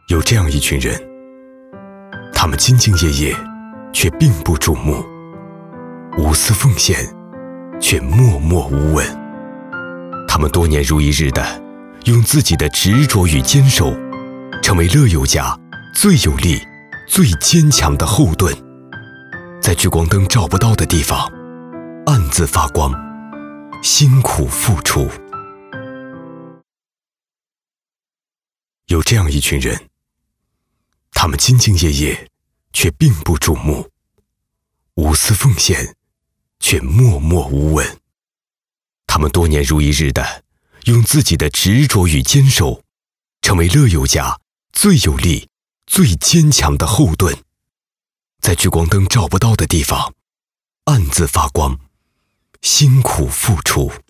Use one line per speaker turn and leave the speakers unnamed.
有这样一群人，他们兢兢业业，却并不瞩目；无私奉献，却默默无闻。他们多年如一日地用自己的执着与坚守，成为乐友家最有力、最坚强的后盾，在聚光灯照不到的地方暗自发光，辛苦付出。有这样一群人，他们兢兢业业，却并不瞩目；无私奉献，却默默无闻。他们多年如一日地用自己的执着与坚守，成为乐友家最有力、最坚强的后盾，在聚光灯照不到的地方暗自发光，辛苦付出。